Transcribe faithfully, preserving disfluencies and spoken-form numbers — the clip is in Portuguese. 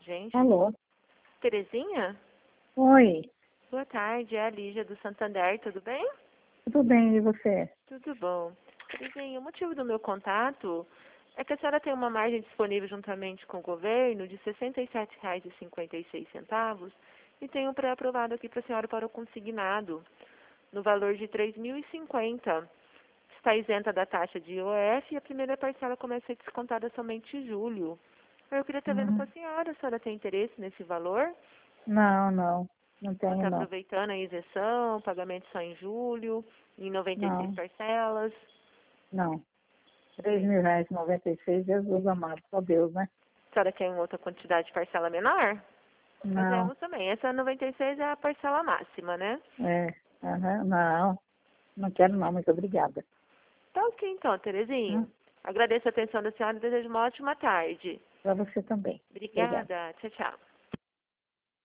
Gente, Alô? Terezinha? Oi, Boa tarde, é a Lígia do Santander, tudo bem? tudo bem, e você? Tudo bom. Terezinha, o motivo do meu contato é que a senhora tem uma margem disponível juntamente com o governo de sessenta e sete reais e cinquenta e seis centavos e tem um pré-aprovado aqui para a senhora para o consignado, no valor de três mil e cinquenta. Está isenta da taxa de I O F e a primeira parcela começa a ser descontada somente em julho. Eu queria estar vendo com a Hum, senhora, a senhora tem interesse nesse valor? não, não, não Ela tenho está não. aproveitando a isenção, pagamento só em julho, em noventa e seis Não, parcelas. não. Três Sim. mil reais e noventa e seis, Jesus amado, só Deus, né? A senhora quer uma outra quantidade de parcela menor? Não, Fazemos também. Essa noventa e seis é a parcela máxima, né? é, aham, não, não quero não, muito obrigada. Tá ok então, Terezinha. Hum, Agradeço a atenção da senhora e desejo uma ótima tarde. Para você também. Obrigada. Obrigada. Tchau, tchau.